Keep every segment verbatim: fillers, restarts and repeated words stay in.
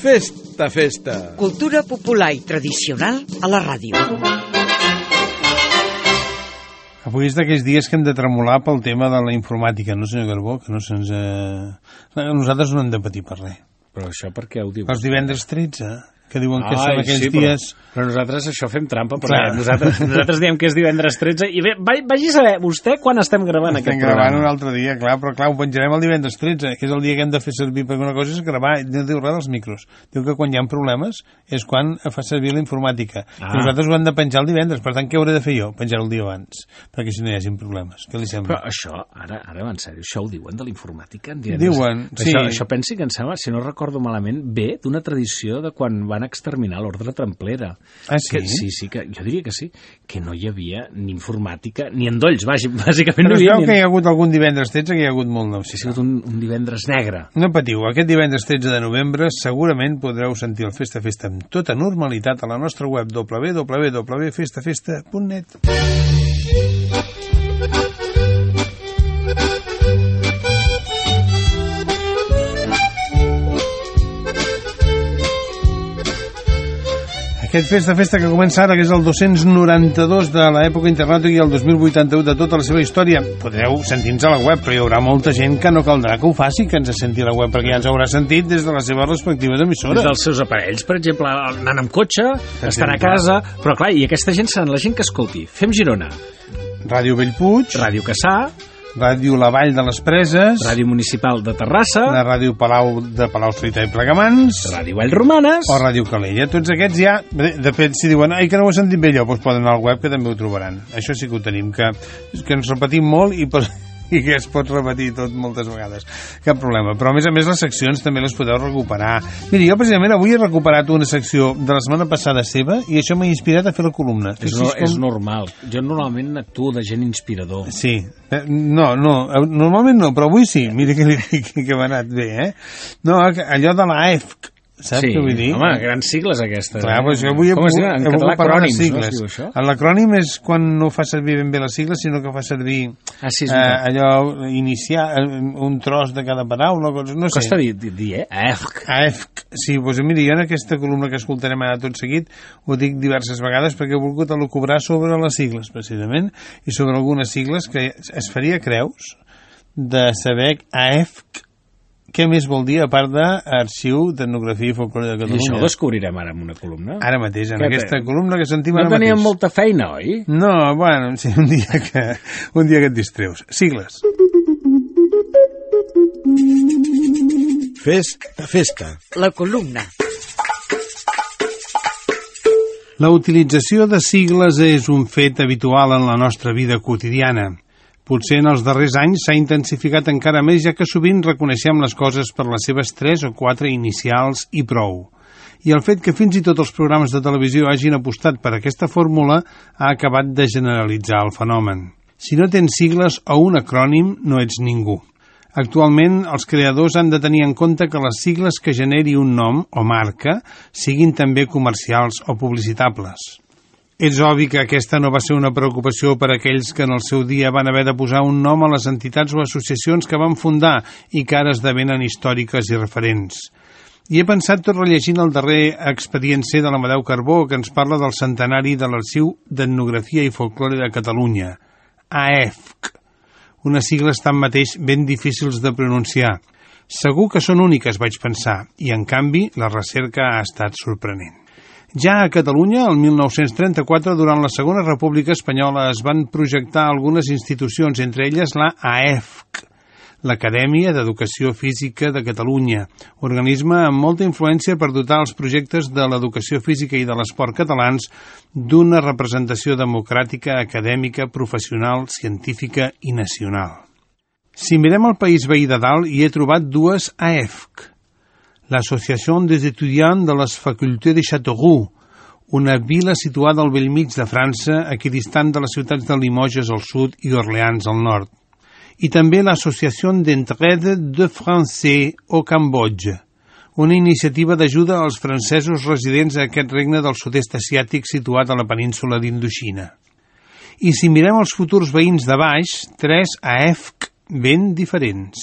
Festa, festa. Cultura popular i tradicional a la ràdio. Avui és d'aquells dies que hem de tremolar pel tema de la informàtica, no, senyor Garbó? Que no se'ns... Eh... Nosaltres no hem de patir per res. Però això per què ho dius? Els divendres tretze, que diuen que Ai, són aquells sí, però, dies... Però nosaltres això fem trampa, perquè nosaltres, nosaltres diem que és divendres tretze, i bé, vagi a saber, vostè quan estem gravant estem aquest gravant programa? un altre dia, clar, però clar, ho penjarem el divendres tretze, que és el dia que hem de fer servir per una cosa, és gravar, no diu res dels micros. Diu que quan hi ha problemes és quan fa servir la informàtica. Ah. I nosaltres ho hem de penjar el divendres, per tant, què hauré de fer jo? Penjar el dia abans, perquè si no hi hagin problemes. Què li sembla? Però això, ara, ara en sèrio, això ho diuen de la informàtica? Diuen, sí. Això, això pensi que em sembla, si no recordo malament, ve d'una tradició de quan van exterminar l'ordre templera. Ah, sí? Que, sí, sí, que jo diria que sí, que no hi havia ni informàtica ni endolls, bàsicament però no hi havia. Però que hi ha hagut algun divendres tretze, que hi ha hagut molt nou. Sí, ha sigut un, un divendres negre. No patiu, aquest divendres tretze de novembre segurament podreu sentir el Festa Festa amb tota normalitat a la nostra web w w w punt festa festa punt net. Aquest Festa Festa que comença ara, que és el dos-cents noranta-dos de l'època internet i el dos mil vuitanta-u de tota la seva història, podreu sentir-nos a la web, però hi haurà molta gent que no caldrà que ho faci, que ens senti a la web, perquè ja ens haurà sentit des de les seves respectives emissores. Des dels seus aparells, per exemple, anant amb cotxe, estan a casa, però clar, i aquesta gent seran la gent que escolti Fem Girona, Ràdio Bellpuig, Ràdio Cassà, Ràdio La Vall de les Preses, Ràdio Municipal de Terrassa, la Ràdio Palau de Palau-solità i Plegamans, Ràdio Vallromanes o Ràdio Calella. Tots aquests ja, de fet, si diuen ai, que no ho he sentit bé allò, doncs poden anar al web, que també ho trobaran. Això sí que ho tenim, que, que ens repetim molt i per... i que es pot repetir tot moltes vegades. Cap problema. Però, a més a més, les seccions també les podeu recuperar. Miri, jo, precisament, avui he recuperat una secció de la setmana passada seva i això m'ha inspirat a fer la columna. És, no, com... és normal. Jo normalment actuo de gent inspirador. Sí. No, no. Normalment no, però avui sí. Mira que li dic que m'ha anat bé, eh? No, allò de l'A E F C, saps sí, què vull dir? Home, grans sigles aquestes. Clar, eh? doncs jo avui he Com es diu? En català acrònims, no es diu això? L'acrònim és quan no fa servir ben bé les sigles, sinó que fa servir ah, sí, eh, allò, iniciar un tros de cada paraula, no sé. Costa dir, dir eh? A E F C. A E F C, sí, doncs miri, jo en aquesta columna que escoltarem ara tot seguit ho dic diverses vegades perquè he volgut elucubrar sobre les sigles, precisament, i sobre algunes sigles que es faria creus de saber A E F C què més vol dir, a part d'Arxiu d'Etnografia i Folklore de Catalunya? I això ho descobrirem ara en una columna? Ara mateix, en que aquesta te... columna que sentim no ara mateix. No teníem molta feina, oi? No, bueno, sí, un dia que, un dia que et distreus. Sigles. Festa, festa. La columna. La utilització de sigles és un fet habitual en la nostra vida quotidiana. Potser en els darrers anys s'ha intensificat encara més, ja que sovint reconeixem les coses per les seves tres o quatre inicials i prou. I el fet que fins i tot els programes de televisió hagin apostat per aquesta fórmula ha acabat de generalitzar el fenomen. Si no tens sigles o un acrònim, no ets ningú. Actualment, els creadors han de tenir en compte que les sigles que generi un nom o marca siguin també comercials o publicitables. És obvi que aquesta no va ser una preocupació per a aquells que en el seu dia van haver de posar un nom a les entitats o associacions que van fundar i que ara esdevenen històriques i referents. I he pensat tot rellegint el darrer expedient C de l'Amadeu Carbó, que ens parla del centenari de l'Arxiu d'Etnografia i Folklore de Catalunya, A E F C, unes sigles tanmateix ben difícils de pronunciar. Segur que són úniques, vaig pensar, i en canvi la recerca ha estat sorprenent. Ja a Catalunya, el mil nou-cents trenta-quatre, durant la Segona República Espanyola, es van projectar algunes institucions, entre elles la A E F C, l'Acadèmia d'Educació Física de Catalunya, organisme amb molta influència per dotar els projectes de l'educació física i de l'esport catalans d'una representació democràtica, acadèmica, professional, científica i nacional. Si mirem el país veí de dalt, hi he trobat dues A E F C. L'Associació des Etudiants de les Facultés de Châteauroux, una vila situada al bell mig de França, equidistant de les ciutats de Limoges al sud i Orleans al nord. I també l'Associació d'Entraide de Français au Cambodge, una iniciativa d'ajuda als francesos residents a aquest regne del sud-est asiàtic situat a la península d'Indoxina. I si mirem els futurs veïns de baix, tres A E F C ben diferents.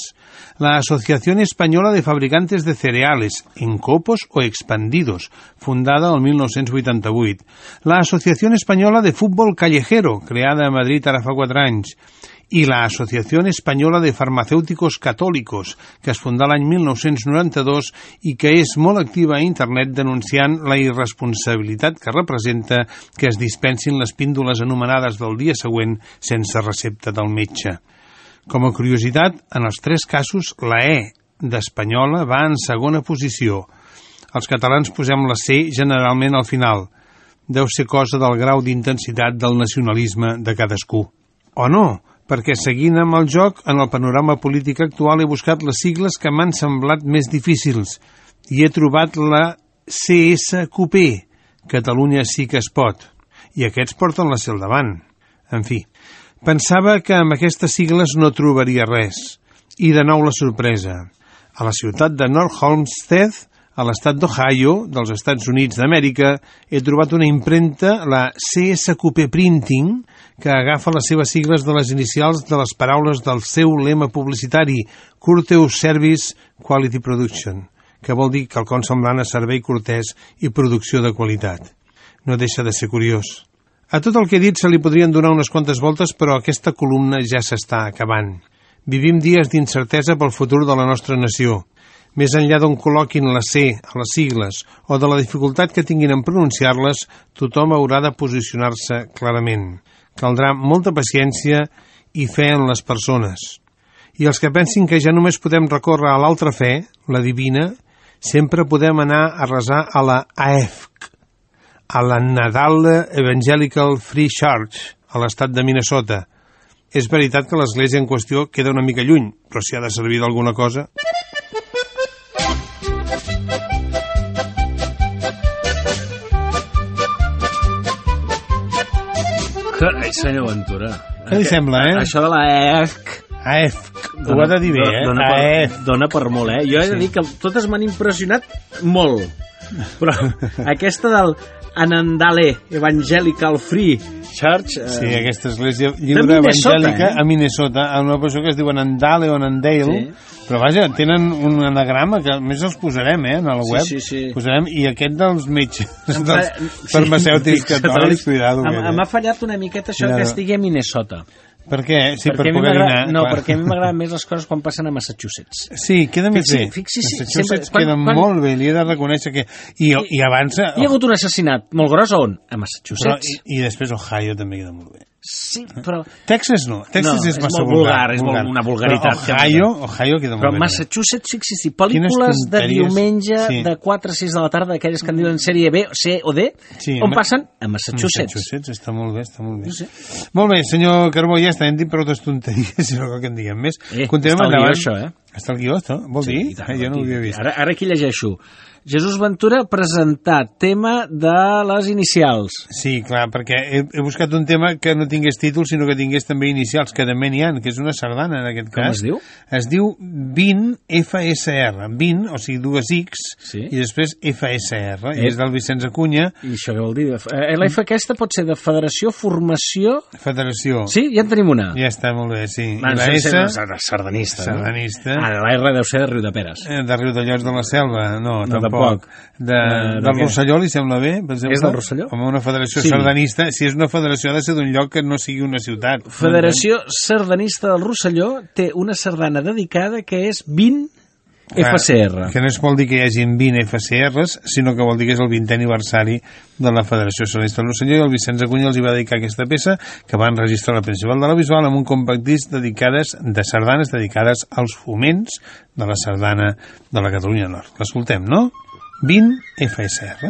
la Asociación Española de Fabricantes de Cereales, en copos o expandidos, fundada el mil nou-cents vuitanta-vuit, la Asociación Española de Fútbol Callejero, creada a Madrid ara fa quatre anys, i la Asociación Española de Farmacéuticos Catòlicos, que es fundà l'any mil nou-cents noranta-dos i que és molt activa a internet denunciant la irresponsabilitat que representa que es dispensin les píndoles anomenades del dia següent sense recepta del metge. Com a curiositat, en els tres casos, la E d'Espanyola va en segona posició. Els catalans posem la C generalment al final. Deu ser cosa del grau d'intensitat del nacionalisme de cadascú. O no, perquè seguint amb el joc, en el panorama polític actual he buscat les sigles que m'han semblat més difícils i he trobat la C S Q P, Catalunya sí que es pot, i aquests porten la C al davant. En fi, pensava que amb aquestes sigles no trobaria res, i de nou la sorpresa. A la ciutat de North Olmsted, a l'estat d'Ohio, dels Estats Units d'Amèrica, he trobat una impremta, la C S Q P Printing, que agafa les seves sigles de les inicials de les paraules del seu lema publicitari, Courteous Service Quality Production, que vol dir quelcom semblant a servei cortès i producció de qualitat. No deixa de ser curiós. A tot el que he dit se li podrien donar unes quantes voltes, però aquesta columna ja s'està acabant. Vivim dies d'incertesa pel futur de la nostra nació. Més enllà d'on col·loquin la C a les sigles o de la dificultat que tinguin en pronunciar-les, tothom haurà de posicionar-se clarament. Caldrà molta paciència i fe en les persones. I els que pensin que ja només podem recórrer a l'altra fe, la divina, sempre podem anar a resar a la A F C, a la Nadal Evangelical Free Church, a l'estat de Minnesota. És veritat que l'església en qüestió queda una mica lluny, però si ha de servir d'alguna cosa... Ai, senyor Ventura. Què li sembla, eh? Això de la E F C... A F C, ho ha de dir bé, eh? Dona A per, F C. dona per molt, eh? Jo he de dir que totes m'han impressionat molt. Però aquesta del Anandale Evangelical Free Church... Eh, sí, aquesta església lliure evangèlica eh? a Minnesota, a una persona que es diu Anandale o Anandale, sí. Però vaja, tenen un anagrama que més els posarem, eh, en el web. Sí, sí, sí. Posarem, i aquest dels metges, dels farmacèutics sí, catòlics, cuidado. M'ha fallat una miqueta això que estigui a Minnesota. Per què? Sí, perquè per poder dinar. No, clar. Perquè a mi m'agraden més les coses quan passen a Massachusetts. Sí, queda més fixi, bé. Fixi, Massachusetts sempre, queda quan, molt bé, li he de reconèixer que... I, i, i abans... Hi ha hagut un assassinat molt gros on? A Massachusetts. Però, i, I després Ohio també queda molt bé. Sí, però... Texas no, Texas no, és, és massa molt vulgar. vulgar, és molt una vulgaritat. Però Ohio, Ohio queda molt però bé. Però Massachusetts, fixi, si pel·lícules de diumenge sí. de quatre a sis de la tarda, aquelles que en diuen sèrie B, C o D, sí, on passen? A Massachusetts. Massachusetts, està molt bé, està molt bé. No sé. Molt bé, senyor Carbó, ja està, hem dit prou tonteries, si no cal que en diguem més. Eh, Continuem està el endavant. guió, això, eh? Està el guió, això? Vol sí, dir? Tant, eh, jo no ho havia vist. Ara, ara aquí llegeixo. Jesús Ventura presentat tema de les inicials. Sí, clar, perquè he, he buscat un tema que no tingués títol, sinó que tingués també inicials, que també n'hi ha, que és una sardana, en aquest Com cas. Com es diu? Es diu vint F S R, vint, o sigui, dues X, sí. i després F S R, i és del Vicenç Acuña. I això què vol dir? La F aquesta pot ser de Federació, Formació... Federació. Sí, ja en tenim una. Ja està, molt bé, sí. Man, I la S... Sardanista. Sardanista. No? Ah, la R deu ser de Riudeperes. Eh, de Riudellots de la Selva, no, no tampoc. tampoc. De, uh, del Rosselló li sembla bé, per exemple? És del Rosselló? Com una federació sí. sardanista, si és una federació ha de ser d'un lloc que no sigui una ciutat. Federació Sardanista del Rosselló té una sardana dedicada que és vint F C R. Que no es vol dir que hi hagi vint F C Rs, sinó que vol dir que és el vintè aniversari de la Federació Sardanista del Rosselló, i el Vicenç Acuña els hi va dedicar aquesta peça que va enregistrar la Principal de la Bisbal amb un compact disc dedicades, de sardanes dedicades als foments de la sardana de la Catalunya Nord. L'escoltem, no? vint F S R.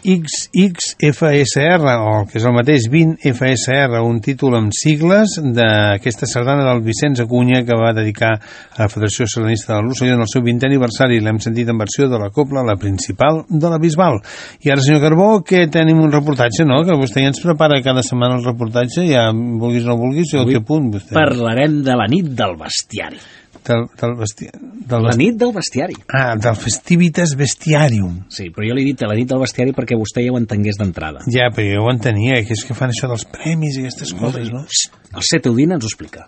X X F S R, o que és el mateix vint F S R, un títol amb sigles d'aquesta sardana del Vicenç Acuña que va dedicar a la Federació Sardanista del Rosselló en el seu vintè aniversari. L'hem sentit en versió de la cobla, la principal de la Bisbal. I ara, senyor Carbó, que tenim un reportatge, no?, que vostè ja ens prepara cada setmana el reportatge, ja vulguis o no vulguis, jo té punt, vostè. Parlarem de la nit del bestiari. Del, del besti... del La besti... nit del bestiari. Ah, del Festivitas Bestiarium. Sí, però jo li he dit la nit del bestiari perquè vostè ja ho entengués d'entrada. Ja, perquè jo ho entenia, que és que fan això dels premis i aquestes coses, no? El Sete Udina ens ho explica.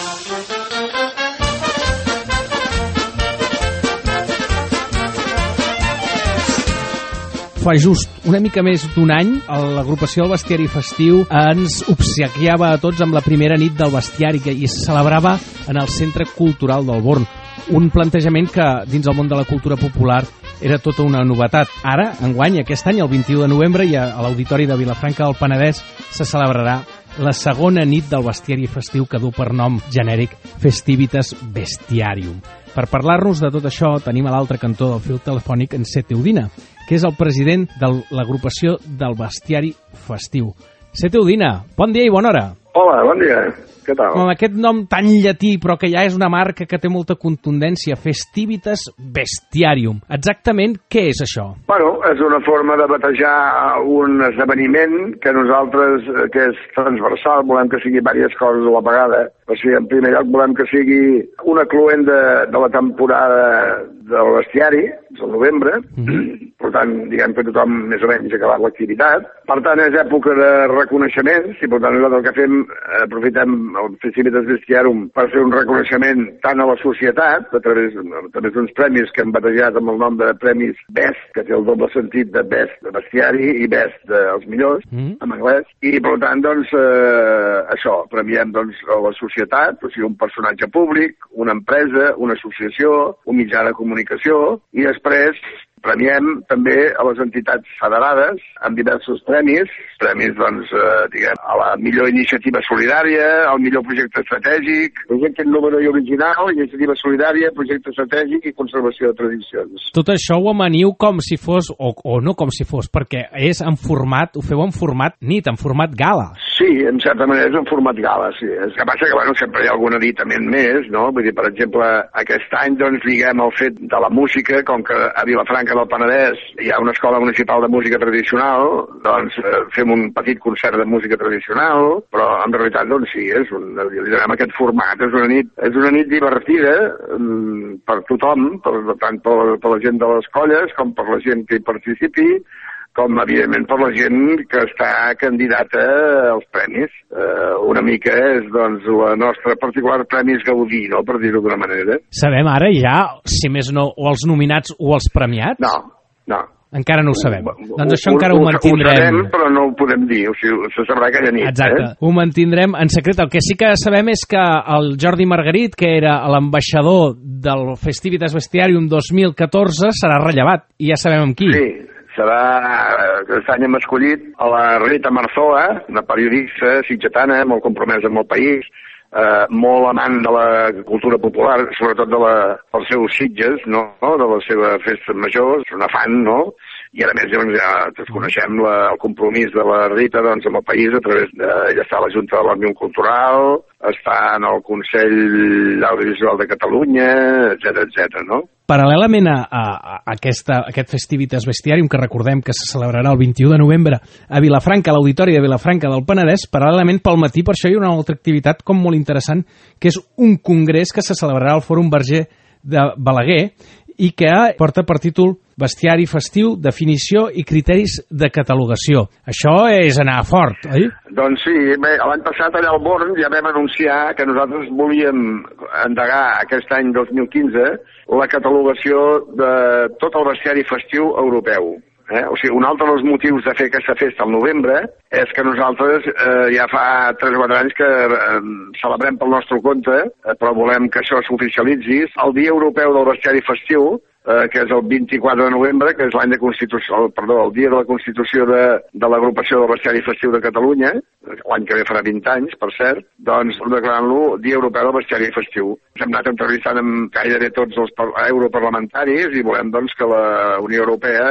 Fa just una mica més d'un any, l'agrupació del Bestiari Festiu ens obsequiava a tots amb la primera nit del bestiari que es celebrava en el Centre Cultural del Born. Un plantejament que, dins el món de la cultura popular, era tota una novetat. Ara, enguany, aquest any, el vint-i-u de novembre, i a l'Auditori de Vilafranca del Penedès, se celebrarà la segona nit del bestiari festiu que du per nom genèric Festivitas Bestiarium. Per parlar-nos de tot això, tenim a l'altre cantó del fil telefònic en Sete Udina, que és el president de l'agrupació del bestiari festiu. Sete Udina, bon dia i bona hora. Hola, bon dia. Què tal? Amb aquest nom tan llatí, però que ja és una marca que té molta contundència, Festivitas Bestiarium. Exactament què és això? Bueno, és una forma de batejar un esdeveniment que nosaltres, que és transversal, volem que sigui diverses coses a la vegada. O sigui, en primer lloc volem que sigui un acloent de, de la temporada del bestiari, és el novembre, mm-hmm. Per tant, diguem que tothom més o menys ha acabat l'activitat. Per tant, és època de reconeixements i per tant nosaltres el que fem, aprofitem el Festivitas Bestiarium per fer un reconeixement tant a la societat, a través, a través d'uns premis que hem batejat amb el nom de Premis Best, que té el doble sentit de Best de bestiari i Best dels millors, mm-hmm. en anglès, i per tant, doncs, eh, això, premiem doncs, a la societat, o sigui, un personatge públic, una empresa, una associació, un mitjà de comunicació, i després premiem també a les entitats federades amb diversos premis, premis, doncs, eh, diguem, a la millor iniciativa solidària, al millor projecte estratègic, projecte innovador i original, iniciativa solidària, projecte estratègic i conservació de tradicions. Tot això ho amaniu com si fos, o, o no com si fos, perquè és en format, ho feu en format nit, en format gala. Sí, en certa manera és en format gala, sí. És que passa que, bueno, sempre hi ha algun editament més, no? Vull dir, per exemple, aquest any, doncs, liguem el fet de la música, com que a Vilafranca del Penedès hi ha una escola municipal de música tradicional, doncs eh, fem un petit concert de música tradicional, però en realitat, doncs sí, és un, li donem aquest format, és una nit, és una nit divertida mm, per tothom, per, tant per, per la gent de les colles com per la gent que hi participi, com, evidentment, per la gent que està candidata als premis. Eh, una mica és, doncs, la nostra particular Premis Gaudí, no?, per dir-ho d'una manera. Sabem ara ja, si més no, o els nominats o els premiats? No, no. Encara no ho sabem. Ho, doncs això encara ho, ho mantindrem. Ho sabem, però no ho podem dir. O sigui, se sabrà aquella nit. Exacte. Eh? Ho mantindrem en secret. El que sí que sabem és que el Jordi Margarit, que era l'ambaixador del Festivitas Bestiarium dos mil catorze, serà rellevat. I ja sabem amb qui. Sí. Serà, aquest any hem escollit a la Rita Marzoa, una periodista sitgetana, molt compromesa amb el país, eh, molt amant de la cultura popular, sobretot de la, dels seus Sitges, no? De la seva festa major, és una fan, no? I a més, doncs, ja desconeixem la, el compromís de la Rita, doncs, amb el país a través de... Ella està a la Junta de l'Òmnium Cultural, està en el Consell Audiovisual de Catalunya, etcètera, etcètera, no? Paral·lelament a, a, a aquesta, aquest Festivitas Bestiarium, que recordem que se celebrarà el vint-i-u de novembre a Vilafranca, a l'Auditori de Vilafranca del Penedès, paral·lelament pel matí, per això hi ha una altra activitat com molt interessant, que és un congrés que se celebrarà al Fòrum Verger de Balaguer i que porta per títol Bestiari festiu, definició i criteris de catalogació. Això és anar fort, oi? Doncs sí, bé, l'any passat allà al Born ja vam anunciar que nosaltres volíem endegar aquest any dos mil quinze la catalogació de tot el bestiari festiu europeu. Eh? O sigui, un altre dels motius de fer aquesta festa al novembre és que nosaltres eh, ja fa tres o quatre anys que eh, celebrem pel nostre compte, eh, però volem que això s'oficialitzi. El Dia Europeu del Bestiari Festiu, eh, que és el vint-i-quatre de novembre, que és l'any de Constitució, el, perdó, el dia de la Constitució de, de l'Agrupació del Bestiari Festiu de Catalunya, l'any que ve farà vint anys, per cert, doncs declarant-lo Dia Europeu del Bestiari Festiu. Hem anat entrevistant amb gairebé tots els europarlamentaris i volem doncs que la Unió Europea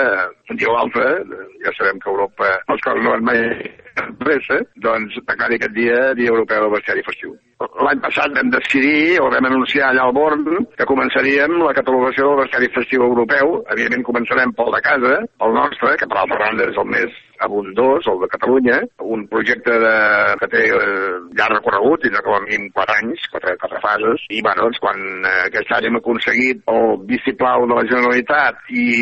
un dia o l'altre, ja sabem que a Europa les coses no van mai pressa, doncs declari aquest dia Dia Europeu del Bestiari Festiu. L'any passat vam decidir, o vam anunciar allà al Born, que començaríem la catalogació del bestiari festiu europeu. Evidentment començarem pel de casa, el nostre, que per altra banda és el més abundós, el de Catalunya, un projecte de, que té eh, ja recorregut, i com a mínim quatre anys, quatre, quatre fases, i bueno, doncs, quan eh, aquest any hem aconseguit el vistiplau de la Generalitat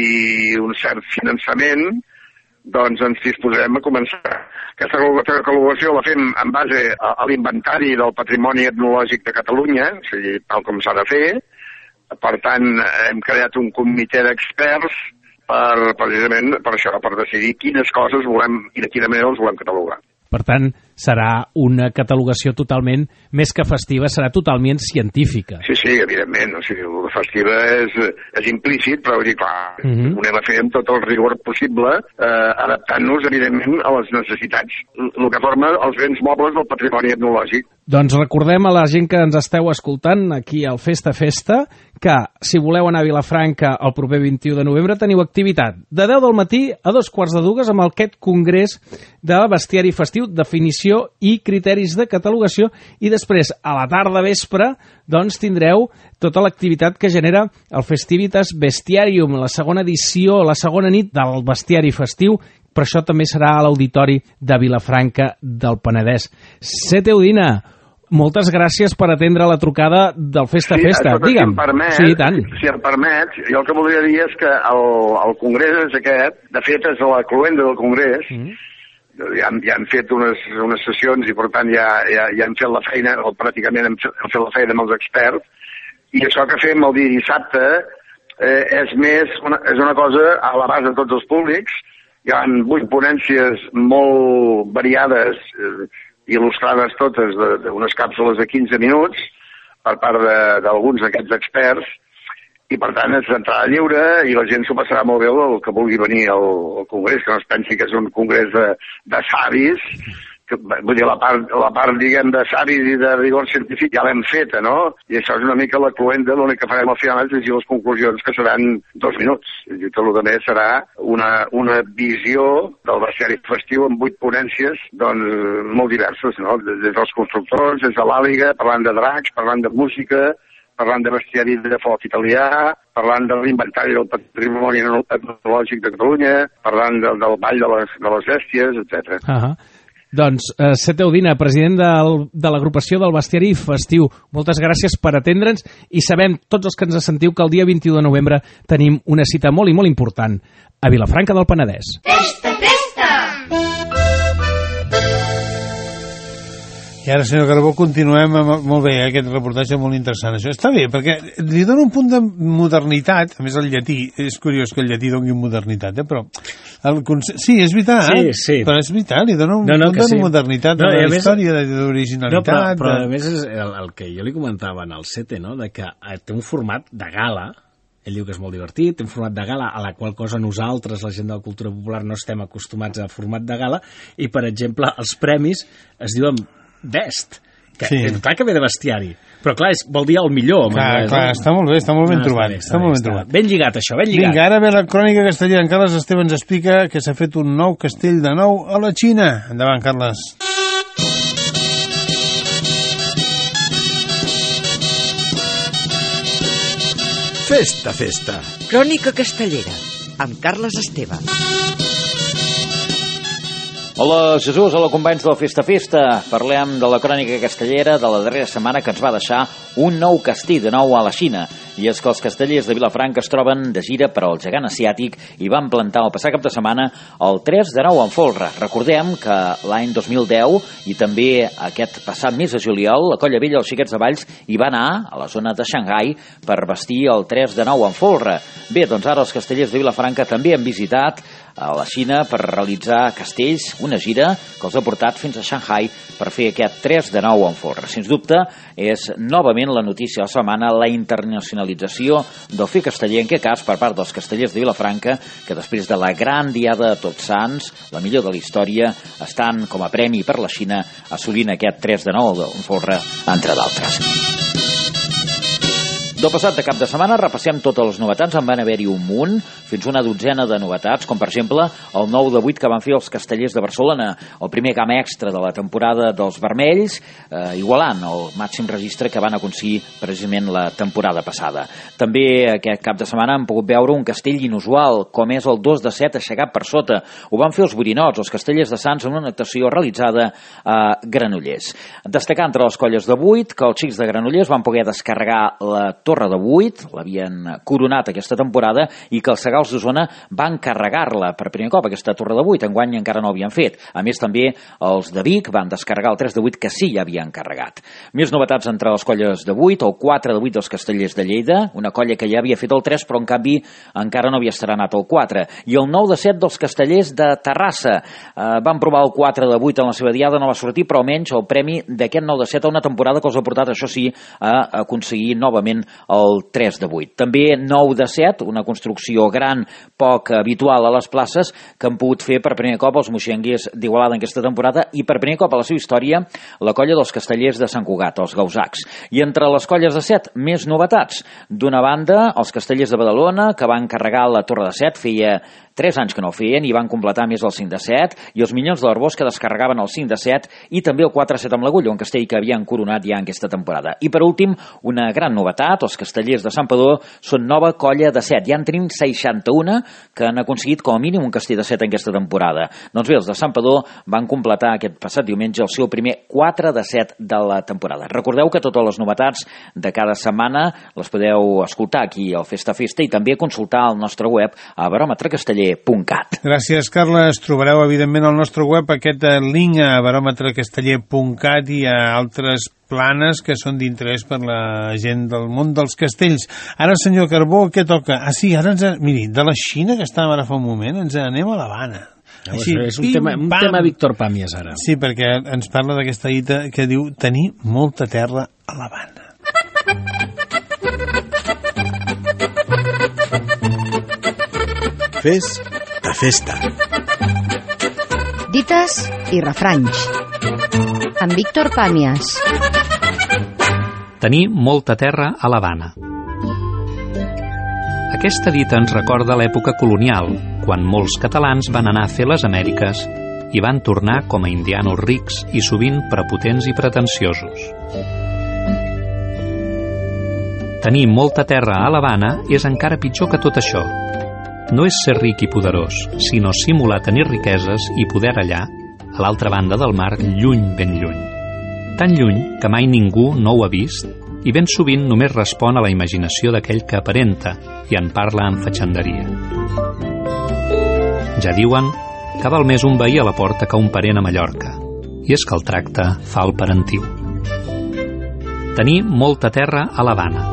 i un cert finançament, doncs ens disposarem a començar. Aquesta catalogació la fem en base a, a l'inventari del patrimoni etnològic de Catalunya, o sigui, tal com s'ha de fer. Per tant, hem creat un comitè d'experts per, precisament per això, per decidir quines coses volem i de quina manera els volem catalogar. Per tant, serà una catalogació totalment, més que festiva, serà totalment científica. Sí, sí, evidentment. O sigui, la festiva és, és implícit, però vull dir, clar, uh -huh. ho anem a fer amb tot el rigor possible, eh, adaptant-nos, evidentment, a les necessitats, el que forma els béns mobles del patrimoni etnològic. Doncs recordem a la gent que ens esteu escoltant aquí al Festa Festa que si voleu anar a Vilafranca el proper vint-i-u de novembre teniu activitat de deu del matí a dos quarts de dues amb aquest congrés de bestiari festiu, definició i criteris de catalogació, i després a la tarda vespre doncs tindreu tota l'activitat que genera el Festivitas Bestiarium, la segona edició, la segona nit del bestiari festiu. Per això també serà a l'Auditori de Vilafranca del Penedès. Sete Udina, moltes gràcies per atendre la trucada del Festa sí, Festa. Digue'm. Si em permet, sí, tant. si em permet, jo el que voldria dir és que el, el congrés és aquest, de fet és la cloenda del congrés, mm. ja, ja han fet unes, unes sessions i per tant ja, ja, ja hem fet la feina, o pràcticament hem fet, hem fet la feina amb els experts, i això que fem el dia dissabte eh, és més, una, és una cosa a l'abast de tots els públics. Hi ha vuit ponències molt variades, eh, il·lustrades totes d'unes càpsules de quinze minuts per part d'alguns d'aquests experts, i per tant és entrada lliure i la gent s'ho passarà molt bé el que vulgui venir al, al congrés, que no es pensi que és un congrés de, de savis, que, vull dir, la part, la part, diguem, de savis i de rigor científic ja l'hem feta, no? I això és una mica la cloenda, l'únic que farem al final és llegir les conclusions, que seran dos minuts. I tot el que més serà una, una visió del bestiari festiu amb vuit ponències, doncs, molt diverses, no? Des dels constructors, des de l'àliga, parlant de dracs, parlant de música, parlant de bestiari de foc italià, parlant de l'inventari del patrimoni etnològic de Catalunya, parlant del, del ball de les, de les bèsties, etcètera. Uh -huh. Doncs, eh, Sete Udina, president del, de l'agrupació del bestiari festiu, moltes gràcies per atendre'ns, i sabem, tots els que ens sentiu, que el dia vint-i-u de novembre tenim una cita molt i molt important a Vilafranca del Penedès. Festa, festa! I ara, senyor Carbó, continuem amb, molt bé, eh, aquest reportatge molt interessant. Això està bé, perquè li dona un punt de modernitat, a més el llatí, és curiós que el llatí doni modernitat, eh, però el conce... sí, és veritat, sí, sí. però és veritat, li dona un no, no, punt de sí. modernitat no, a la història, d'originalitat. No, però, però a més és el, el que jo li comentava en el Sete, no?, de que té un format de gala. Ell diu que és molt divertit, té un format de gala a la qual cosa nosaltres, la gent de la cultura popular, no estem acostumats a format de gala, i, per exemple, els premis es diuen Best, que sí. És clar que ve de bestiari, però clar, és, vol dir el millor. Clar, clar, està molt bé, està molt ben no, trobat. Està, bé, està, està, molt ben, trobat. ben lligat, això, ben lligat. Vinga, ara ve la crònica castellera. En Carles Esteve ens explica que s'ha fet un nou castell de nou a la Xina. Endavant, Carles. Festa, festa. Crònica castellera, amb Carles Esteve. Hola, Jesús, hola, companys del Festa Festa. Parlem de la crònica castellera de la darrera setmana que ens va deixar un nou castell de nou a la Xina. I és que els castellers de Vilafranca es troben de gira per al gegant asiàtic i van plantar el passat cap de setmana el tres de nou en folre. Recordem que l'any dos mil deu i també aquest passat mes de juliol, la Colla Vella, els Xiquets de Valls, hi va anar a la zona de Xangai per vestir el tres de nou en folre. Bé, doncs ara els castellers de Vilafranca també han visitat a la Xina per realitzar castells, una gira que els ha portat fins a Shanghai per fer aquest tres de nou en folre. Sens dubte, és novament la notícia de la setmana la internacionalització del fer casteller, en aquest cas per part dels castellers de Vilafranca, que després de la gran diada de Tots Sants, la millor de la història, estan com a premi per la Xina assolint aquest tres de nou en folre, entre d'altres. Del passat de cap de setmana repassem totes les novetats, en van haver-hi un munt, fins una dotzena de novetats, com per exemple el nou de vuit que van fer els Castellers de Barcelona, el primer camp extra de la temporada dels vermells, eh, igualant el màxim registre que van aconseguir precisament la temporada passada. També aquest cap de setmana hem pogut veure un castell inusual, com és el dos de set aixecat per sota. Ho van fer els borinots, els Castellers de Sants, en una actuació realitzada a Granollers. Destacar entre les colles de vuit que els xics de Granollers van poder descarregar la Torre de vuit, l'havien coronat aquesta temporada, i que els Segals d'Osona van carregar-la per primer cop, aquesta Torre de vuit, enguany encara no havien fet. A més, també els de Vic van descarregar el tres de vuit, que sí ja havien carregat. Més novetats entre les colles de vuit, el quatre de vuit dels Castellers de Lleida, una colla que ja havia fet el tres, però en canvi encara no havia estrenat el quatre, i el nou de set dels Castellers de Terrassa. Eh, van provar el quatre de vuit en la seva diada, no va sortir, però almenys el premi d'aquest nou de set a una temporada que els ha portat, això sí, a aconseguir novament el tres de vuit. També nou de set, una construcció gran, poc habitual a les places, que han pogut fer per primer cop els moixenguers d'Igualada en aquesta temporada, i per primer cop a la seva història la colla dels Castellers de Sant Cugat, els Gausacs. I entre les colles de set, més novetats. D'una banda, els Castellers de Badalona, que van carregar la Torre de set, feia tres anys que no ho feien, i van completar més el cinc de set, i els Minyons de l'Arbós, que descarregaven el cinc de set, i també el quatre de set amb l'Agulla, un castell que havien coronat ja en aquesta temporada. I per últim, una gran novetat, els Castellers de Santpedor són nova colla de set. Ja en tenim seixanta-un que han aconseguit com a mínim un castell de set en aquesta temporada. Doncs bé, els de Santpedor van completar aquest passat diumenge el seu primer quatre de set de la temporada. Recordeu que totes les novetats de cada setmana les podeu escoltar aquí al Festa Festa i també consultar al nostre web a baròmetre casteller punt cat. Gràcies, Carles. Trobareu, evidentment, al nostre web aquest link a baròmetre casteller punt cat i a altres planes que són d'interès per la gent del món dels castells. Ara, senyor Carbó, què toca? Ah, sí, ara ens... Miri, de la Xina, que estàvem ara fa un moment, ens anem a l'Havana. Així, és un tema, un tema Víctor Pàmies, ara. Sí, perquè ens parla d'aquesta dita que diu tenir molta terra a l'Havana. Fes de festa. Dites i refranys. Amb Víctor Pàmies. Tenir molta terra a l'Havana. Aquesta dita ens recorda l'època colonial, quan molts catalans van anar a fer les Amèriques i van tornar com a indianos rics i sovint prepotents i pretensiosos. Tenir molta terra a l'Havana és encara pitjor que tot això. No és ser ric i poderós, sinó simular tenir riqueses i poder allà, a l'altra banda del mar, lluny, ben lluny. Tan lluny que mai ningú no ho ha vist i ben sovint només respon a la imaginació d'aquell que aparenta i en parla amb fatxenderia. Ja diuen que val més un veí a la porta que un parent a Mallorca, i és que el tracte fa el parentiu. Tenir molta terra a l'Havana.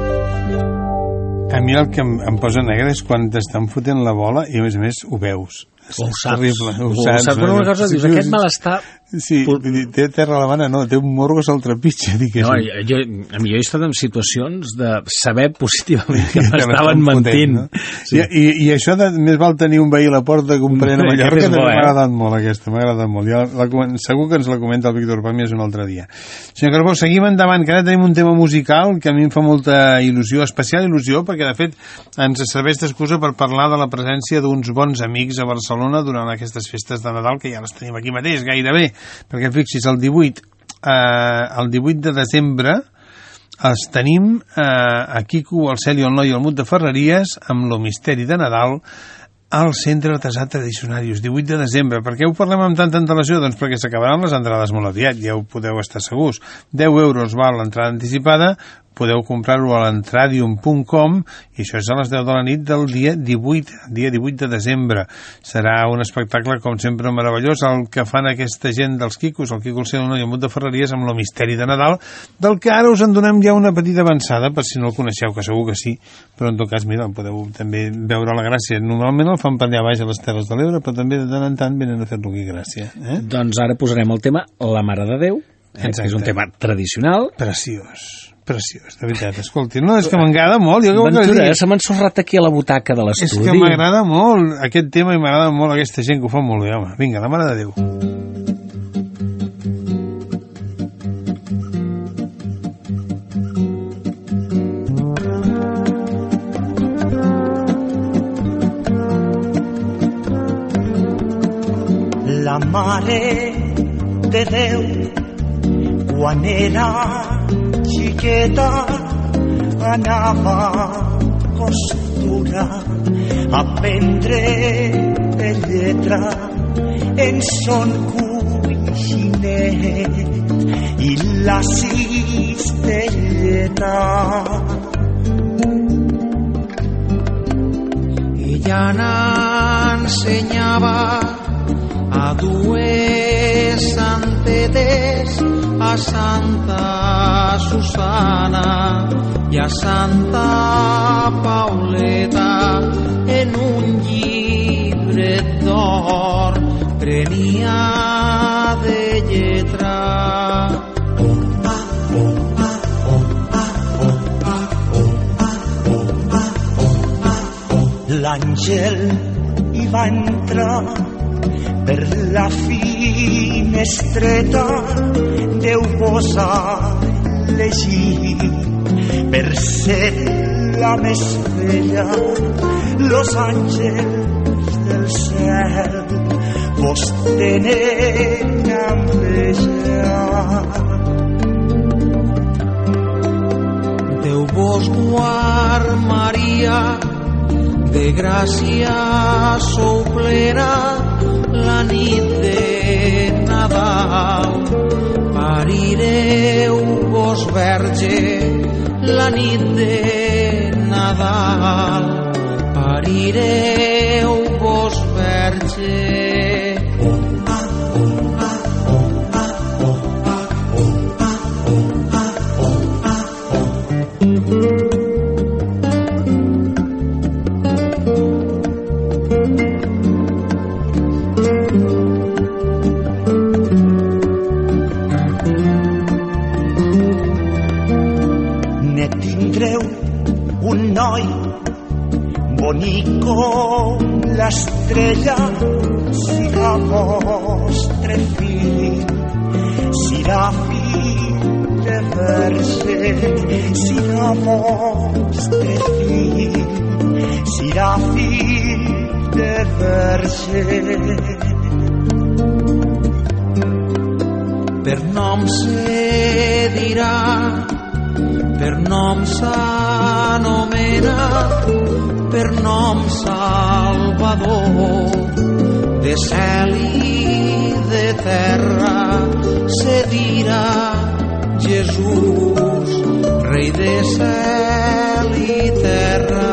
A mi el que em, em posa negre és quan t'estan fotent la bola i a més a més ho veus. Ho és saps. terrible. Ho, ho saps. saps. Però una cosa, dius, aquest malestar... Sí, té terra a l'Havana, no, té un morro que se'l trepitja. No, jo, a mi jo he estat en situacions de saber positivament que m'estaven mentint. No? Sí. I, i, I això de més val tenir un veí a la porta que un parent a Mallorca, també m'ha agradat molt aquesta, m'ha agradat molt. Ja la, segur que ens la comenta el Víctor Pàmies un altre dia. Senyor Carbó, seguim endavant, que ara tenim un tema musical que a mi em fa molta il·lusió, especial il·lusió, perquè de fet ens serveix d'excusa per parlar de la presència d'uns bons amics a Barcelona durant aquestes festes de Nadal, que ja les tenim aquí mateix, gairebé. Perquè fixis, el divuit, eh, el divuit de desembre els tenim eh, a Quico, el Celi, el Noi i el Mut de Ferreries amb lo misteri de Nadal al Centre Artesà Tradicionarius, divuit de desembre. Per què ho parlem amb tanta antelació? Doncs perquè s'acabaran les entrades molt aviat, ja ho podeu estar segurs. deu euros val l'entrada anticipada, podeu comprar-ho a l'entradium punt com i això és a les deu de la nit del dia divuit, dia divuit de desembre. Serà un espectacle, com sempre, meravellós, el que fan aquesta gent dels Quicos, el Quico, el Celi, el Noi i el Mut de Ferreries amb lo misteri de Nadal, del que ara us en donem ja una petita avançada, per si no el coneixeu, que segur que sí, però en tot cas, mira, el podeu també veure la gràcia. Normalment el fan per allà baix a les Terres de l'Ebre, però també de tant en tant venen a fer-lo aquí, gràcia. Eh? Doncs ara posarem el tema La Mare de Déu, eh, que és un tema tradicional. Preciós. Preciós, de veritat, escolti, no, és que m'agrada molt. Jo Ventura, que se m'ha ensorrat aquí a la butaca de l'estudi. És que m'agrada molt aquest tema i m'agrada molt aquesta gent que ho fa molt bé, home. Vinga, La Mare de Déu. Mare de Déu, quan era xiqueta, anava a costura a aprendre de lletra en son cuixinet i la cistelleta. Ella n'ensenyava a dues santetes, a Santa Susana i a Santa Pauleta, en un llibret d'or prenia de lletra. L'àngel hi va entrar per la finestreta, Déu posa llegir per ser la més bella. Los àngels del cel vos tenen enveja. Déu vos guard, Maria, de gràcia sou plena, la nit de Nadal parireu vos verge, la nit de Nadal parireu vos verge. Bonic com l'estrella, serà vostre fill, serà fill de verge, serà vostre fill, serà fill de verge. Per nom se dirà, per nom s'anomena, per nom Salvador, de cel i de terra se dirà Jesús, rei de cel i terra.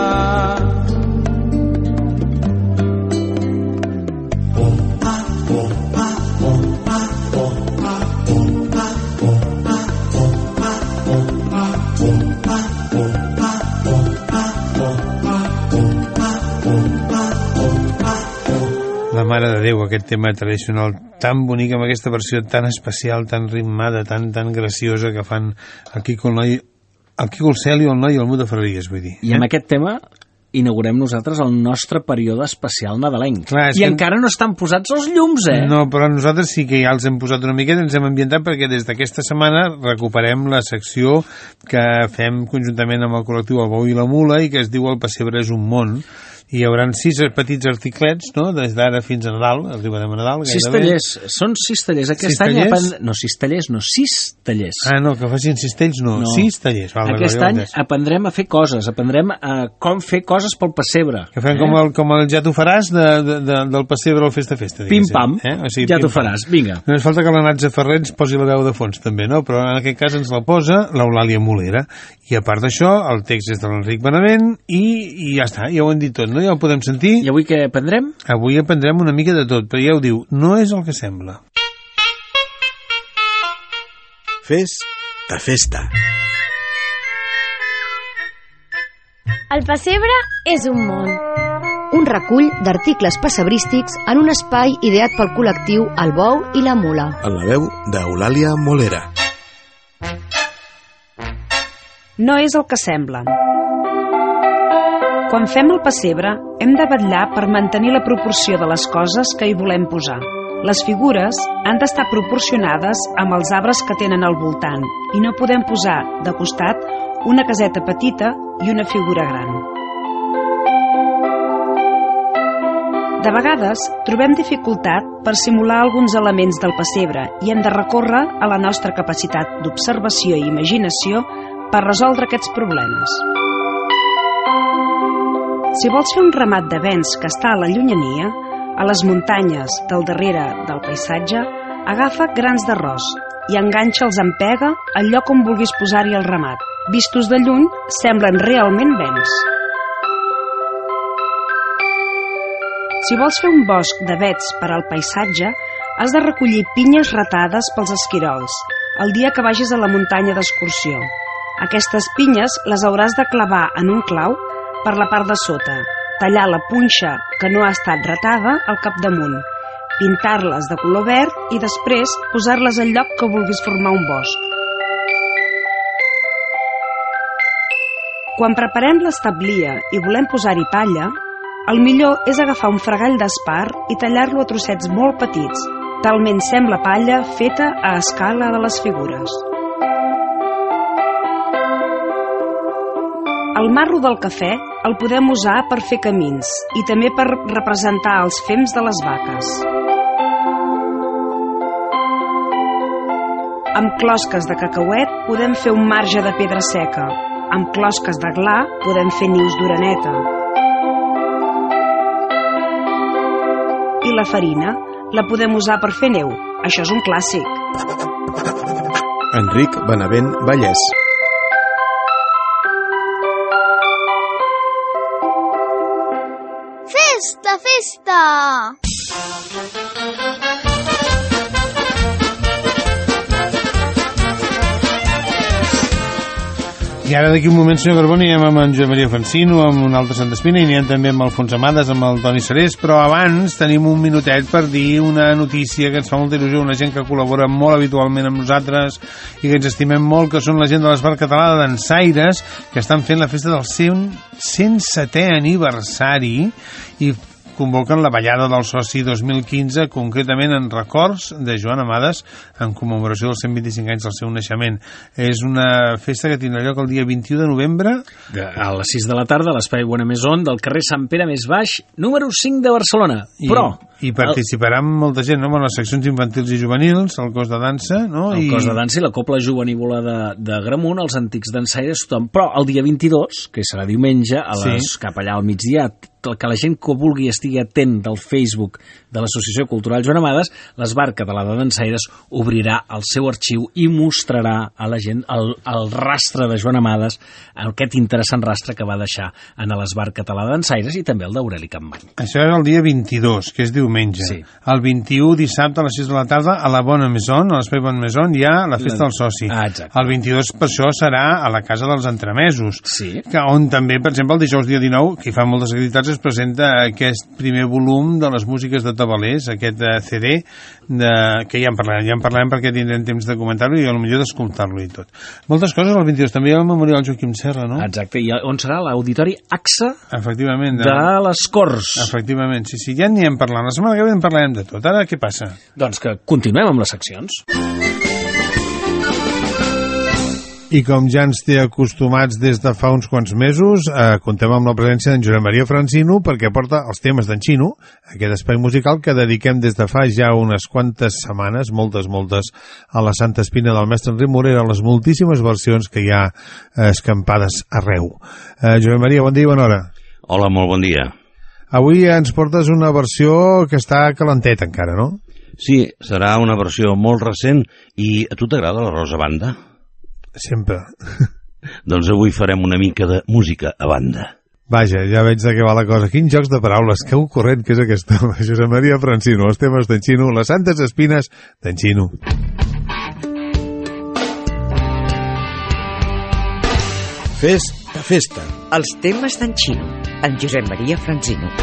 La Mare de Déu, aquest tema tradicional tan bonic, amb aquesta versió tan especial, tan ritmada, tan tan graciosa que fan el Quico el noi, el Quico el Cel i el noi i el Mu de Ferreries, vull dir. I amb eh? aquest tema inaugurem nosaltres el nostre període especial nadalenc. Clar, I que... encara no estan posats els llums, eh? No, però nosaltres sí que ja els hem posat una miqueta, ens hem ambientat perquè des d'aquesta setmana recuperem la secció que fem conjuntament amb el col·lectiu El Bou i la Mula i que es diu El pessebre és un món. I hi haurà sis petits articlets, no?, des d'ara fins a Nadal, arribarem a Nadal. Sis tallers, són sis tallers. Aquest sis any tallers? Aprend... No, sis tallers, no, sis tallers. Ah, no, que facin sis talls, no, no. sis tallers. Val, Aquest val, any aprendrem a fer coses, aprendrem a com fer coses pel pessebre. Que fem eh? com, el, com el ja t'ho faràs de, de, de, del pessebre al festa-festa. Pim-pam, eh? o sigui, ja t'ho faràs, vinga. No ens falta que la Natza Ferrer ens posi la veu de fons, també, no? Però en aquest cas ens la posa l'Eulàlia Molera. I a part d'això, el text és de l'Enric Benavent i, i ja està, ja ho hem dit tot, no? Ja ho podem sentir. I avui què aprendrem? Avui aprendrem una mica de tot, però ja ho diu, no és el que sembla. Festa, festa. El pessebre és un món. Un recull d'articles pessebrístics en un espai ideat pel col·lectiu El Bou i la Mula. En la veu d'Eulàlia Molera. No és el que sembla. Quan fem el pessebre, hem de vetllar per mantenir la proporció de les coses que hi volem posar. Les figures han d'estar proporcionades amb els arbres que tenen al voltant i no podem posar de costat una caseta petita i una figura gran. De vegades, trobem dificultat per simular alguns elements del pessebre i hem de recórrer a la nostra capacitat d'observació i imaginació per resoldre aquests problemes. Si vols fer un ramat de vents que està a la llunyania, a les muntanyes del darrere del paisatge, agafa grans d'arròs i enganxa'ls amb pega al lloc on vulguis posar-hi el ramat. Vistos de lluny, semblen realment vents. Si vols fer un bosc d'avets per al paisatge, has de recollir pinyes ratades pels esquirols el dia que vagis a la muntanya d'excursió. Aquestes pinyes les hauràs de clavar en un clau per la part de sota, tallar la punxa que no ha estat ratada al capdamunt, pintar-les de color verd i després posar-les al lloc que vulguis formar un bosc. Quan preparem l'establia i volem posar-hi palla, el millor és agafar un fregall d'espar i tallar-lo a trossets molt petits, talment sembla palla feta a escala de les figures. El marro del cafè el podem usar per fer camins i també per representar els fems de les vaques. Amb closques de cacauet podem fer un marge de pedra seca. Amb closques de gla podem fer nius d'oreneta. I la farina la podem usar per fer neu. Això és un clàssic. Enric Benavent Vallès. Festa, festa! I ara d'aquí un moment, senyor Carboni, anem amb en Josep Maria Francino, amb un altre Sant Espina, i anem també amb Alfons Amades, amb el Toni Serés, però abans tenim un minutet per dir una notícia que ens fa molta il·lusió, una gent que col·labora molt habitualment amb nosaltres i que ens estimem molt, que són la gent de l'Esbart Català de Dansaires, que estan fent la festa del seu cent setè aniversari i convoquen la ballada del soci dos mil quinze, concretament en records de Joan Amades, en commemoració dels cent vint-i-cinc anys del seu naixement. És una festa que tindrà lloc el dia vint-i-u de novembre. A les sis de la tarda, a l'Espai Buena Maison del carrer Sant Pere més baix, número cinc de Barcelona. I, Però... I participarà el... molta gent, no?, en les seccions infantils i juvenils, el cos de dansa, no? El I... cos de dansa i la copla juvenívola de, de Gramunt, els antics dansaires, tothom. Però el dia vint-i-dos, que serà diumenge, a les, sí. cap allà al migdia, que la gent que vulgui estigui atent del Facebook de l'Associació Cultural Joan Amades, l'Esbart Català de Dansaires obrirà el seu arxiu i mostrarà a la gent el, el rastre de Joan Amades, aquest interessant rastre que va deixar en l'Esbart Català de Dansaires i també el d'Aureli Campmany. Això és el dia vint-i-dos, que és diumenge. Sí. El vint-i-u, dissabte, a les sis de la tarda, a la Bona Maison, a l'Espai Bona Maison, hi ha la festa la... del soci. Ah, exacte. El vint-i-dos, per això, serà a la Casa dels Entremesos, sí. que, on també, per exemple, el dijous dia dinou, que hi fan moltes activitats, es presenta aquest primer volum de les músiques de Tabalers, aquest C D, de, que ja en parlarem, ja en parlarem perquè tindrem temps de comentar-lo i potser d'escoltar-lo i tot. Moltes coses, el vint-i-dos també hi ha el Memorial Joaquim Serra, no? Exacte, i on serà l'Auditori A X A Efectivament, de... de les Corts. Efectivament, sí, sí, ja n'hi hem parlat. La setmana que ve en parlarem de tot. Ara què passa? Doncs que continuem amb les seccions. I com ja ens té acostumats des de fa uns quants mesos, eh, contem amb la presència d'en Josep Maria Francino perquè porta els temes d'en Xino, aquest espai musical que dediquem des de fa ja unes quantes setmanes, moltes, moltes, a la Santa Espina del mestre Enric Morera, les moltíssimes versions que hi ha eh, escampades arreu. Eh, Josep Maria, bon dia i bona hora. Hola, molt bon dia. Avui ens portes una versió que està calenteta encara, no? Sí, serà una versió molt recent i a tu t'agrada la Rosa Banda? Sempre. Doncs avui farem una mica de música a banda. Vaja, ja veig de què va la cosa. Quins jocs de paraules, que ocorrent que és aquesta. Josep Maria Francino, els temes d'en Xino, les santes espines d'en Xino. Festa, festa. Els temes d'en Xino, en Josep Maria Francino.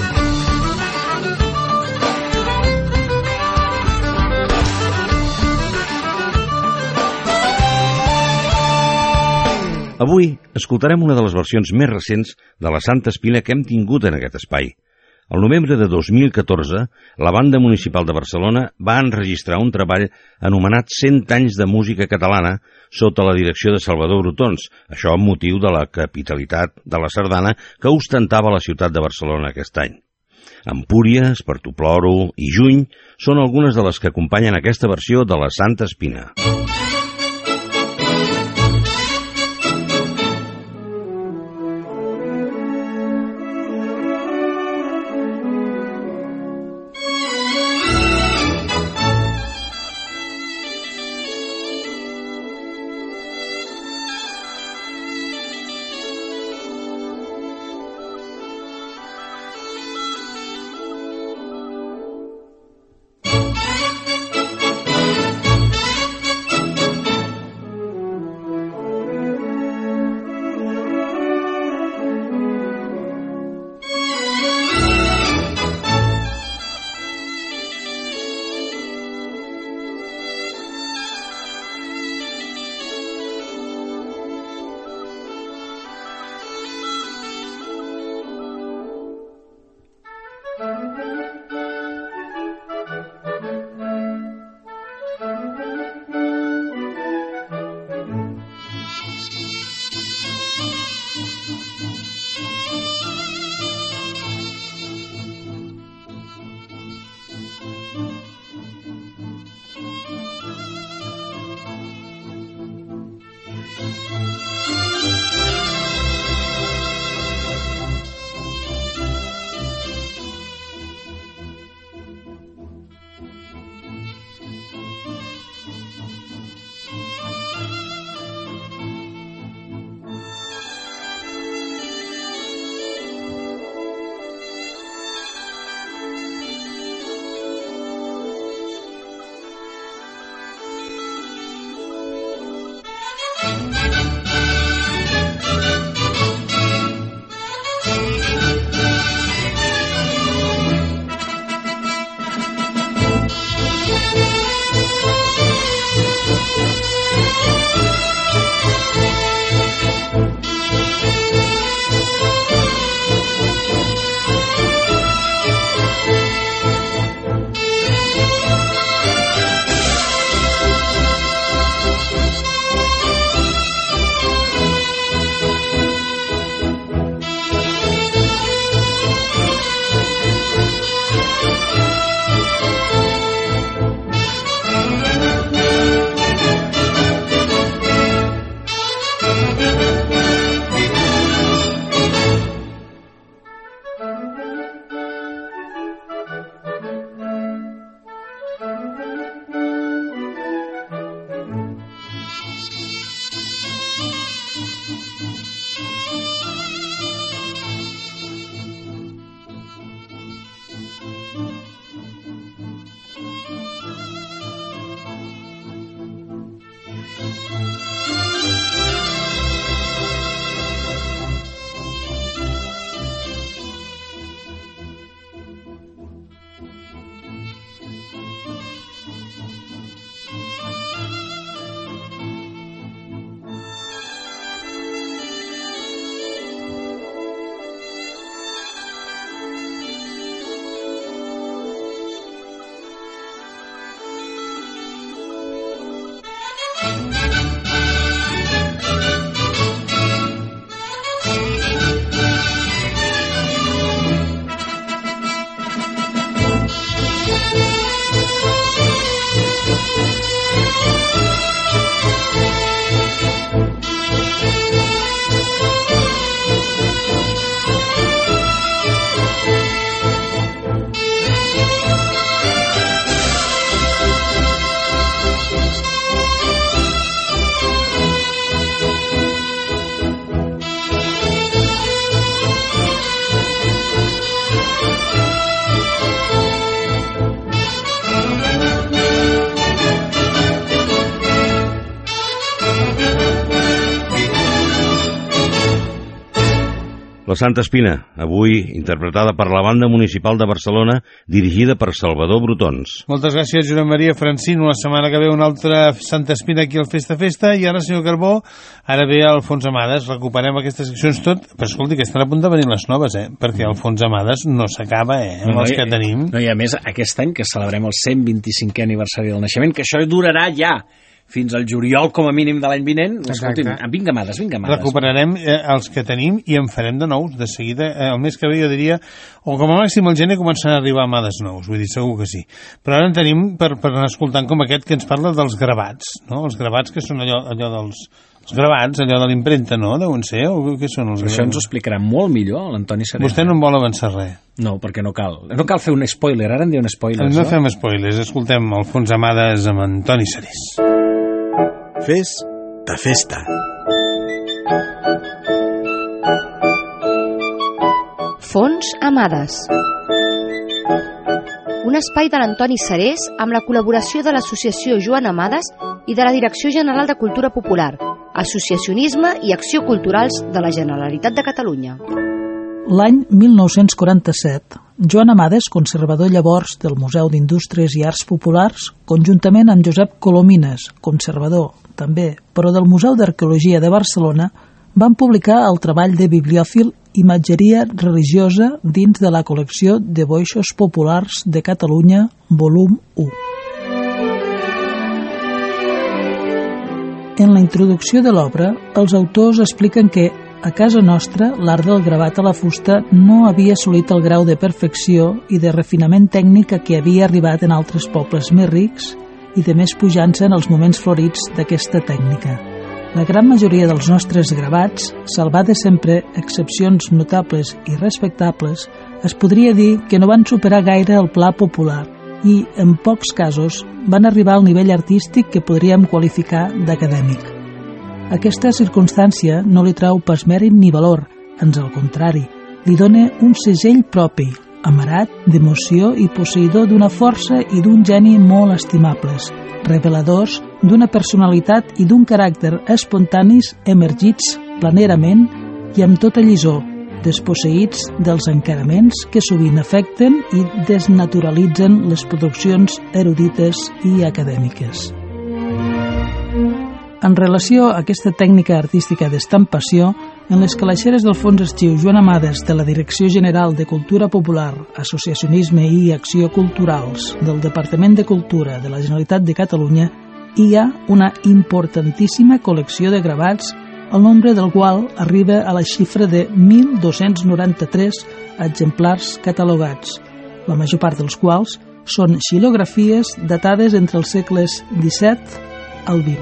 Avui escoltarem una de les versions més recents de la Santa Espina que hem tingut en aquest espai. El novembre de dos mil catorze, la Banda Municipal de Barcelona va enregistrar un treball anomenat cent anys de música catalana sota la direcció de Salvador Brotons, això amb motiu de la capitalitat de la sardana que ostentava la ciutat de Barcelona aquest any. Empúria, Espartoploro i Juny són algunes de les que acompanyen aquesta versió de la Santa Espina. La Santa Espina, avui interpretada per la Banda Municipal de Barcelona, dirigida per Salvador Brotons. Moltes gràcies, Josep Maria Francino. La setmana que ve una altra Santa Espina aquí al Festa Festa. I ara, senyor Carbó, ara ve Alfons Amades. Recuperem aquestes seccions tot. Però escolti, que estan a punt de venir les noves, eh? Perquè Alfons Amades no s'acaba, eh? Amb no, els no, que i, tenim. No, i a més, aquest any que celebrem el cent vint-i-cinquè aniversari del naixement, que això durarà ja fins al juliol com a mínim de l'any vinent, escolti'm, vinga amades, vinga amades. Recuperarem eh, els que tenim i en farem de nous, de seguida, eh, el mes que ve jo diria, o com a màxim el gener començaran a arribar amades nous, vull dir, segur que sí. Però ara en tenim per, per anar escoltant com aquest que ens parla dels gravats, no? Els gravats que són allò, allò dels... Els gravats, allò de l'impremta, no? Deuen ser, o què són els gravats? Això ens ho explicarà molt millor l'Antoni Serena. Vostè no en vol avançar res. No, perquè no cal. No cal fer un spoiler, ara en diuen spoilers, no? No fem spoilers, escoltem Alfons Amades amb Antoni Serés. Fes ta festa. Fons Amades. Un espai de l'Antoni Serés amb la col·laboració de l'Associació Joan Amades i de la Direcció General de Cultura Popular, Associacionisme i Acció Culturals de la Generalitat de Catalunya. L'any mil nou-cents quaranta-set, Joan Amades, conservador llavors del Museu d'Indústries i Arts Populars, conjuntament amb Josep Colomines, conservador també, però del Museu d'Arqueologia de Barcelona, van publicar el treball de bibliòfil Imatgeria religiosa dins de la col·lecció de Boixos Populars de Catalunya, volum u. En la introducció de l'obra, els autors expliquen que a casa nostra l'art del gravat a la fusta no havia assolit el grau de perfecció i de refinament tècnic a què havia arribat en altres pobles més rics i de més pujança en els moments florits d'aquesta tècnica. La gran majoria dels nostres gravats, salvades sempre excepcions notables i respectables, es podria dir que no van superar gaire el pla popular i, en pocs casos, van arribar al nivell artístic que podríem qualificar d'acadèmic. Aquesta circumstància no li trau pas mèrit ni valor, ans al contrari, li dona un segell propi, amarat d'emoció i posseïdor d'una força i d'un geni molt estimables, reveladors d'una personalitat i d'un caràcter espontanis emergits planerament i amb tota llisor, desposseïts dels encaraments que sovint afecten i desnaturalitzen les produccions erudites i acadèmiques. En relació a aquesta tècnica artística d'estampació, en les calaixeres del fons arxiu Joan Amades de la Direcció General de Cultura Popular, Associacionisme i Acció Culturals del Departament de Cultura de la Generalitat de Catalunya, hi ha una importantíssima col·lecció de gravats, el nombre del qual arriba a la xifra de mil dos-cents noranta-tres exemplars catalogats, la major part dels quals són xilografies datades entre els segles disset al vint.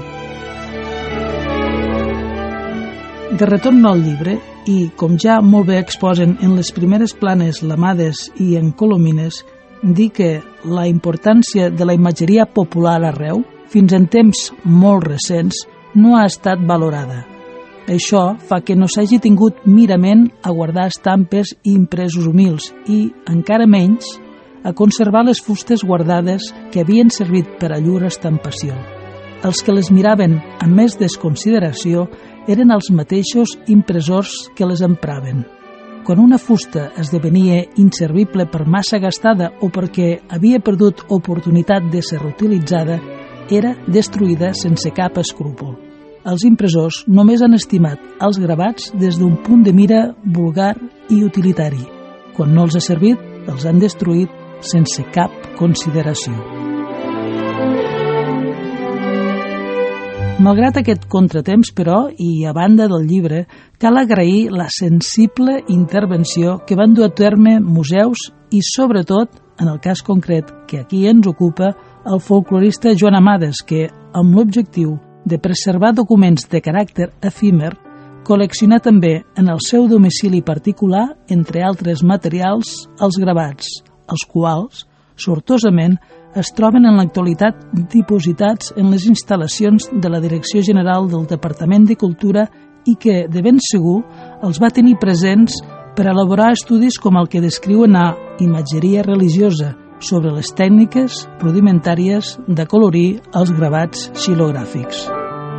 De retorn al llibre, i com ja molt bé exposen en les primeres planes l'Amades i en Colomines, dir que la importància de la imatgeria popular arreu, fins en temps molt recents, no ha estat valorada. Això fa que no s'hagi tingut mirament a guardar estampes i impresos humils i, encara menys, a conservar les fustes guardades que havien servit per a llur estampació. Els que les miraven amb més desconsideració eren els mateixos impressors que les empraven. Quan una fusta esdevenia inservible per massa gastada o perquè havia perdut oportunitat de ser reutilitzada, era destruïda sense cap escrúpol. Els impressors només han estimat els gravats des d'un punt de mira vulgar i utilitari. Quan no els ha servit, els han destruït sense cap consideració. Malgrat aquest contratemps, però, i a banda del llibre, cal agrair la sensible intervenció que van dur a terme museus i, sobretot, en el cas concret que aquí ens ocupa, el folclorista Joan Amades, que, amb l'objectiu de preservar documents de caràcter efímer, col·lecciona també en el seu domicili particular, entre altres materials, els gravats, els quals, sortosament, es troben en l'actualitat dipositats en les instal·lacions de la Direcció General del Departament de Cultura i que, de ben segur, els va tenir presents per elaborar estudis com el que descriuen a Imatgeria religiosa sobre les tècniques rudimentàries de colorir els gravats xilogràfics.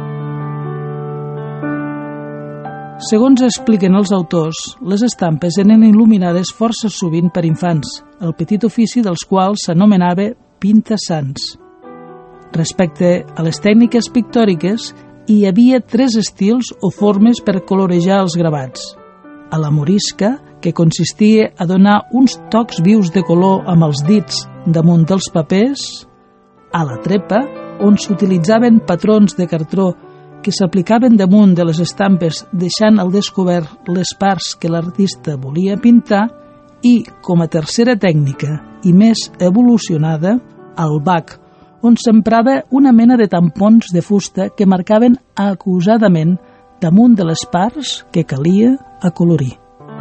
Segons expliquen els autors, les estampes eren il·luminades força sovint per infants, el petit ofici dels quals s'anomenava pinta-sants. Respecte a les tècniques pictòriques, hi havia tres estils o formes per colorejar els gravats. A la morisca, que consistia a donar uns tocs vius de color amb els dits damunt dels papers, a la trepa, on s'utilitzaven patrons de cartró que s'aplicaven damunt de les estampes deixant al descobert les parts que l'artista volia pintar, i, com a tercera tècnica i més evolucionada, el bac, on s'emprava una mena de tampons de fusta que marcaven acusadament damunt de les parts que calia acolorir.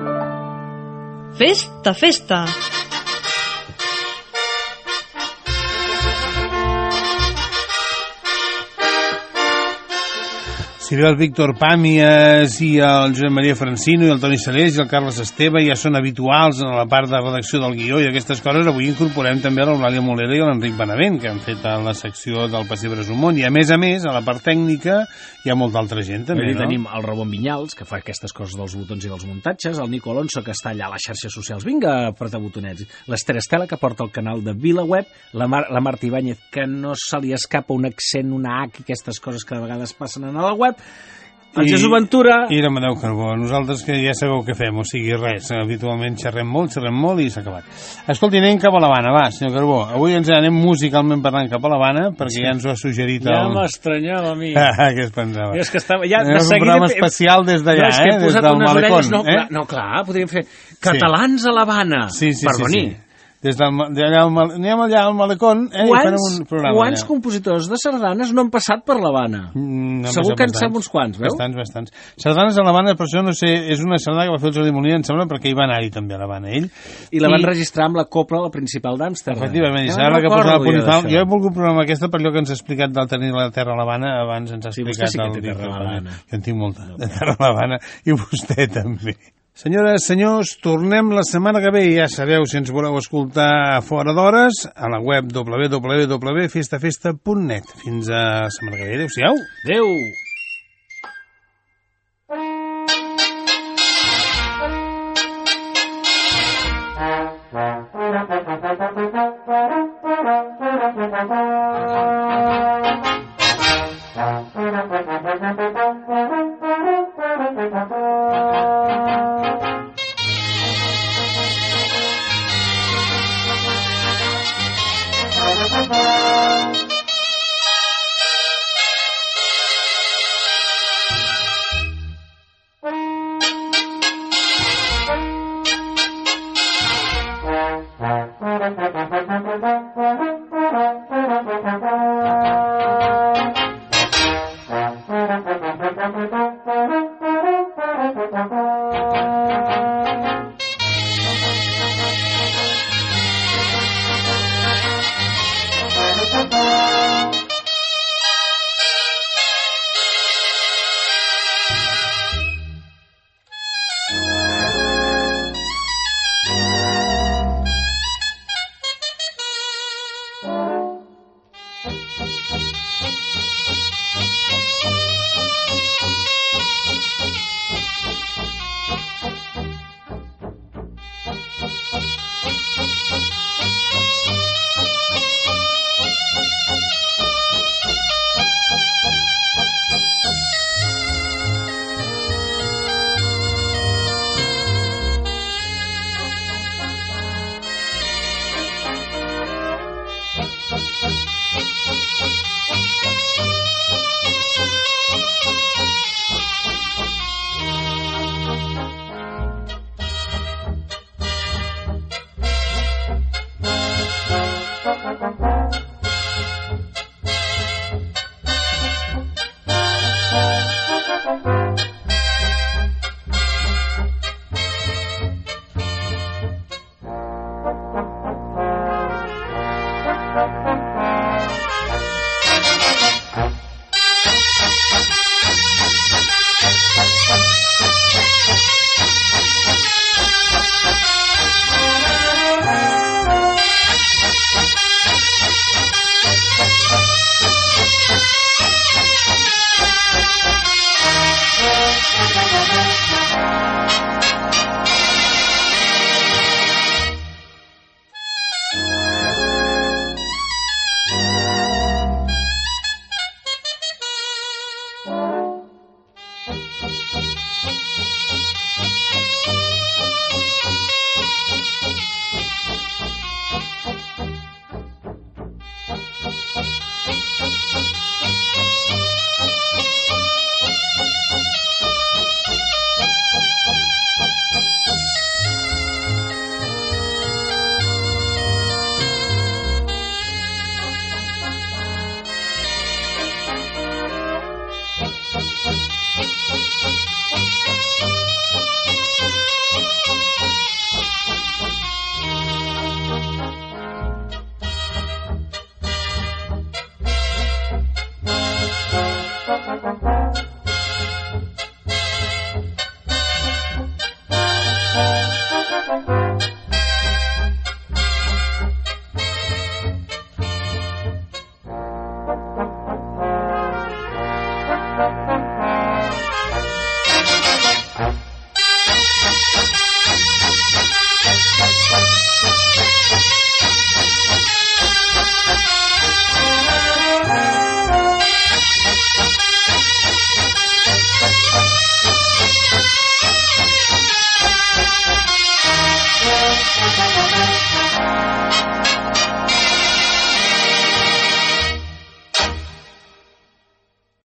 Festa, festa! Si bé el Víctor Pàmies i el Josep Maria Francino i el Toni Salés i el Carles Esteve ja són habituals en la part de redacció del guió i aquestes coses, avui incorporem també l'Eulàlia Molera i l'Enric Benavent, que han fet a la secció del Pessebres un món. I a més a més, a la part tècnica, hi ha molta altra gent també, no? Tenim el Ramon Vinyals, que fa aquestes coses dels botons i dels muntatges, el Nico Alonso, que està allà a les xarxes socials, vinga a apretar botonets, l'Ester Estela, que porta el canal de VilaWeb, la, Mar la Marta Ibáñez, que no se li escapa un accent, una H, i aquestes coses que de vegades passen a la web, el I, Jesús Ventura... I l'Amadeu Carbó. Nosaltres que ja sabeu què fem, o sigui, res. Habitualment xerrem molt, xerrem molt i s'ha acabat. Escolti, anem cap a l'Havana, va, senyor Carbó. Avui ens anem musicalment parlant cap a l'Havana, perquè sí. ja ens ho ha suggerit el... Ja m'estranyava a mi. Ah, què es pensava? Jo és que estava... Ja, de seguida... un programa especial des d'allà, no, eh? Des del Malecón. No, eh? no, clar, podríem fer catalans sí. a l'Havana. Sí, sí, Perdoni. sí, sí. Des d'allà al, anem allà al Malecón, eh, quants, i farem un programa. Quants allà. compositors de sardanes no han passat per l'Havana? Mm, Segur que en sap uns quants, veu? Bastants, bastants. Sardanes a l'Havana, per això no sé, és una sardana que va fer el Jordi Molina, em sembla, perquè hi va anar-hi també a l'Havana, ell. I la van I... registrar amb la copla, la principal d'Amsterdam. Efectivament, i serà la que posava Ponifal. Jo he volgut programar aquesta per allò que ens ha explicat del tenir la terra a l'Havana, abans ens ha explicat sí, el sí terra a l'Havana. Jo en tinc molta, de terra a l'Havana, i vostè també. Senyores, senyors, tornem la setmana que ve i ja sabeu, si ens voleu escoltar fora d'hores, a la web w w w punt festa festa punt net. Fins a la setmana que ve. Adéu-siau. Adéu. Thank you. Thank you.